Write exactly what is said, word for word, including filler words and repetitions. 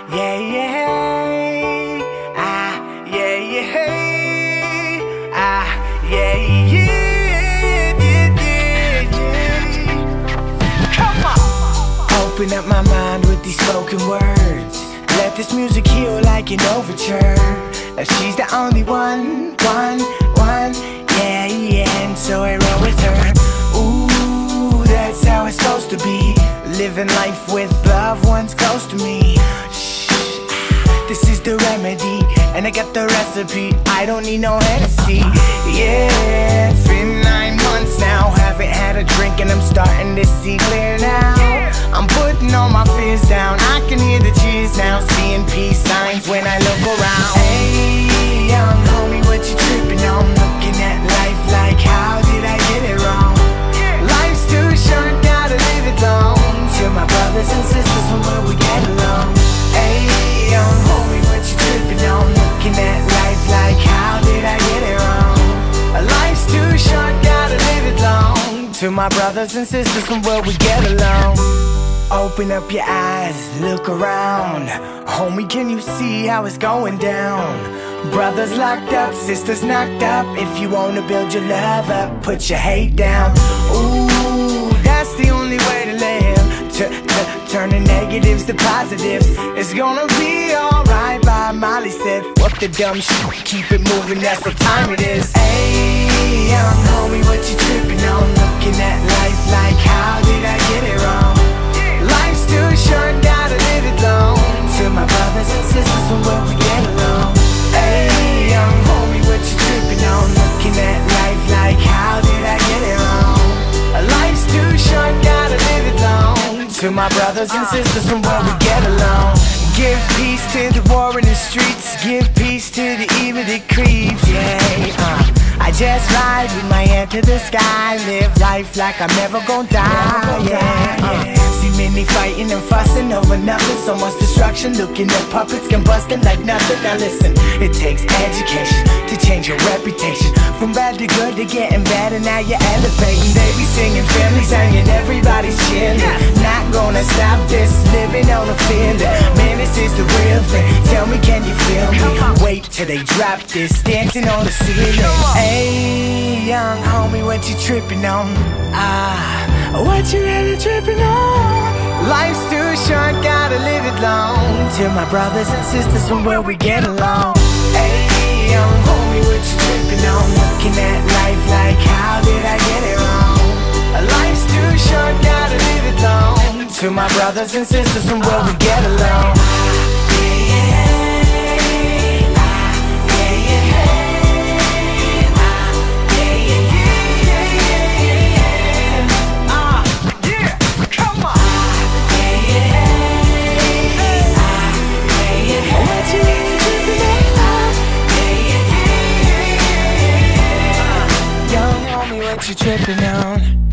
yeah, yeah, ah, yeah, yeah, ah, yeah, yeah, yeah, yeah, yeah. Come on. Open up my mind with these spoken words. Let this music heal like an overture. Now she's the only one, one, one, yeah, yeah, and so I roll with her. Ooh, that's how it's supposed to be. Living life with loved ones close to me. Shh, this is the remedy, and I got the recipe. I don't need no Hennessy. Yeah, it's been nine months now, haven't had a drink, and I'm starting to see clear now. I'm putting all my fears down, I can hear the cheers now, seeing peace signs when I look around. Hey, young homie, what you tripping on? Looking at life like, how did I get it wrong? Life's too short, gotta live it long. To my brothers and sisters from where we get along. Hey, young homie, what you tripping on? Looking at life like, how did I get it wrong? Life's too short, gotta live it long. To my brothers and sisters from where we get along. Open up your eyes, look around. Homie, can you see how it's going down? Brothers locked up, sisters knocked up. If you wanna build your love up, put your hate down. Ooh, that's the only way to live. To, to turn the negatives to positives. It's gonna be alright by Molly said. What the dumb shit, keep it moving, that's what time it is. Hey, young homie, what you tripping on? Looking at life like, how did I get it wrong? Life's too short, gotta live it long. To my brothers and sisters from where we get along. Hey, young homie, what you tripping on? Looking at life like, how did I get it wrong? Life's too short, gotta live it long. To my brothers and sisters from where we get along. Give peace to the war in the streets. Give peace to the evil that creeps, yeah, uh. I just ride with my hand to the sky. Live life like I'm never gonna die, yeah, uh. See many fighting and fussing over nothing. So much destruction, looking at puppets combusting like nothing. Now listen, it takes education to change your reputation. From bad to good to getting better, now you're elevating. They be singing, families hanging, everybody's chilling. Not gonna stop this, living on a feeling. Man, this is the real thing, tell me, can you feel me? Wait till they drop this, dancing on the ceiling. Hey, young homie, what you tripping on? Ah, what you really tripping on? Life's too short, gotta live it long. To my brothers and sisters from where we get along. Hey, young homie, what you tripping on? Looking at life like, how did I get it wrong? Life's too short, gotta live it long. To my brothers and sisters from where we get along. What you tripping on?